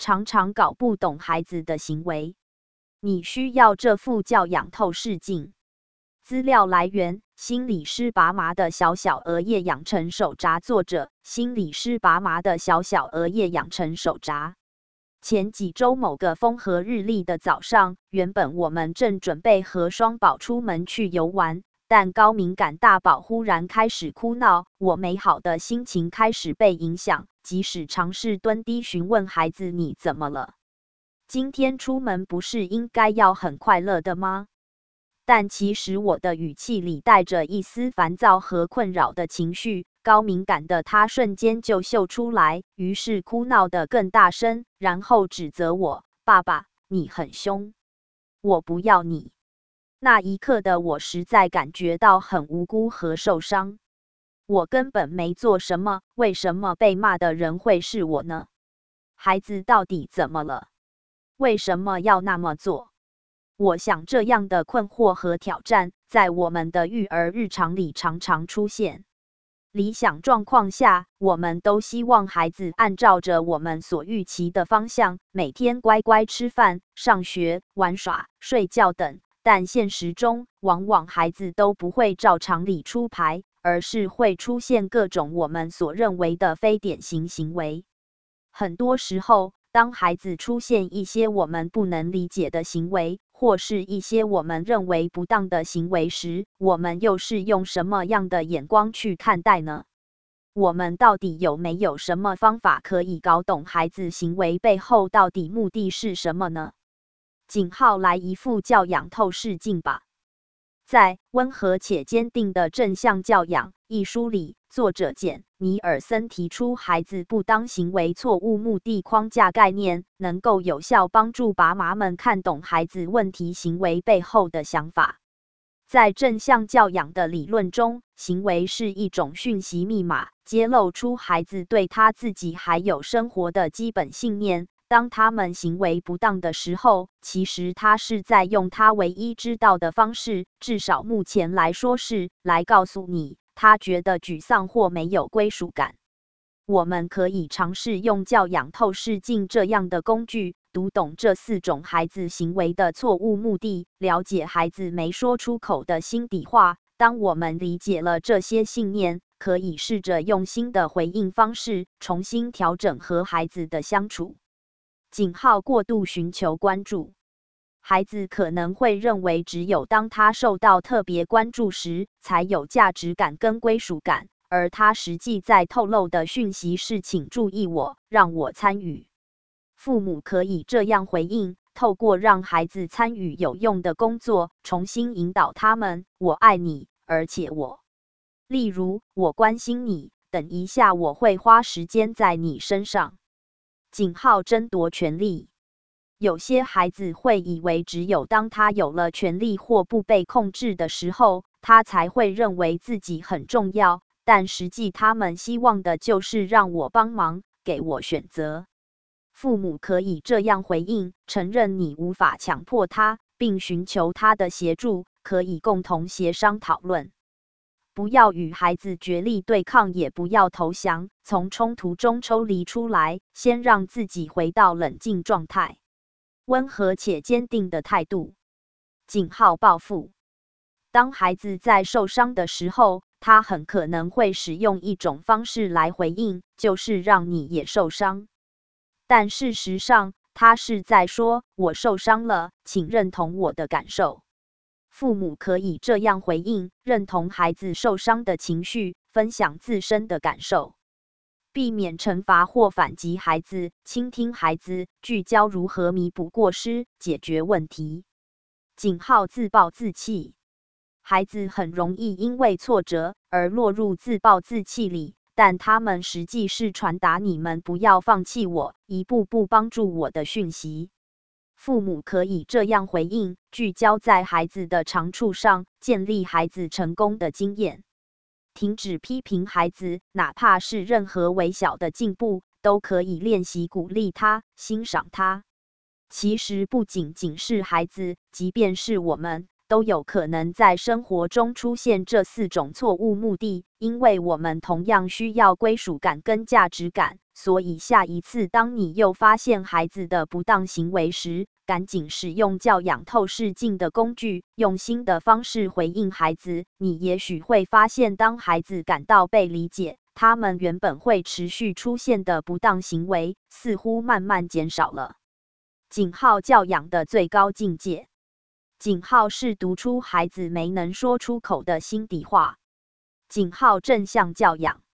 常常搞不懂孩子的行为。你需要这副教养透视镜。资料来源：心理师拔麻的小小额叶养成手札，作者：心理师拔麻的小小额叶养成手札。前几周某个风和日丽的早上，原本我们正准备和双宝出门去游玩，但高敏感大宝忽然开始哭闹，我美好的心情开始被影响，即使尝试蹲低询问孩子你怎么了？今天出门不是应该要很快乐的吗？但其实我的语气里带着一丝烦躁和困扰的情绪，高敏感的他瞬间就秀出来，于是哭闹得更大声，然后指责我：爸爸，你很凶，我不要你。那一刻的我实在感觉到很无辜和受伤。我根本没做什么，为什么被骂的人会是我呢？孩子到底怎么了？为什么要那么做？我想这样的困惑和挑战，在我们的育儿日常里常常出现。理想状况下，我们都希望孩子按照着我们所预期的方向，每天乖乖吃饭、上学、玩耍、睡觉等。但现实中，往往孩子都不会照常理出牌，而是会出现各种我们所认为的非典型行为。很多时候，当孩子出现一些我们不能理解的行为，或是一些我们认为不当的行为时，我们又是用什么样的眼光去看待呢？我们到底有没有什么方法可以搞懂孩子行为背后到底目的是什么呢？来一副教养透视镜吧。在《温和且坚定的正向教养》一书里，作者简·尼尔森提出孩子不当行为错误目的框架概念，能够有效帮助爸妈们看懂孩子问题行为背后的想法。在正向教养的理论中，行为是一种讯息密码，揭露出孩子对他自己还有生活的基本信念。当他们行为不当的时候，其实他是在用他唯一知道的方式，至少目前来说是，来告诉你，他觉得沮丧或没有归属感。我们可以尝试用教养透视镜这样的工具，读懂这4种孩子行为的错误目的，了解孩子没说出口的心底话。当我们理解了这些信念，可以试着用新的回应方式，重新调整和孩子的相处。过度寻求关注。孩子可能会认为，只有当他受到特别关注时，才有价值感跟归属感，而他实际在透露的讯息是请注意我，让我参与。父母可以这样回应，透过让孩子参与有用的工作，重新引导他们：我爱你，而且例如，我关心你，等一下我会花时间在你身上。争夺权利。有些孩子会以为，只有当他有了权利或不被控制的时候，他才会认为自己很重要，但实际他们希望的就是让我帮忙，给我选择。父母可以这样回应：承认你无法强迫他，并寻求他的协助，可以共同协商讨论。不要与孩子决力对抗，也不要投降，从冲突中抽离出来，先让自己回到冷静状态。温和且坚定的态度。报复。当孩子在受伤的时候，他很可能会使用一种方式来回应，就是让你也受伤。但事实上，他是在说：我受伤了，请认同我的感受。父母可以这样回应：认同孩子受伤的情绪，分享自身的感受。避免惩罚或反击孩子，倾听孩子，聚焦如何弥补过失，解决问题。自暴自弃。孩子很容易因为挫折而落入自暴自弃里，但他们实际是传达你们不要放弃我，一步步帮助我的讯息。父母可以这样回应：聚焦在孩子的长处上，建立孩子成功的经验。停止批评孩子，哪怕是任何微小的进步，都可以练习鼓励他、欣赏他。其实不仅仅是孩子，即便是我们，都有可能在生活中出现这4种错误目的，因为我们同样需要归属感跟价值感， 所以下一次当你又发现孩子的不当行为时，赶紧使用教养透视镜的工具，用新的方式回应孩子。你也许会发现，当孩子感到被理解，他们原本会持续出现的不当行为，似乎慢慢减少了。井号教养的最高境界。井号是读出孩子没能说出口的心底话。井号正向教养。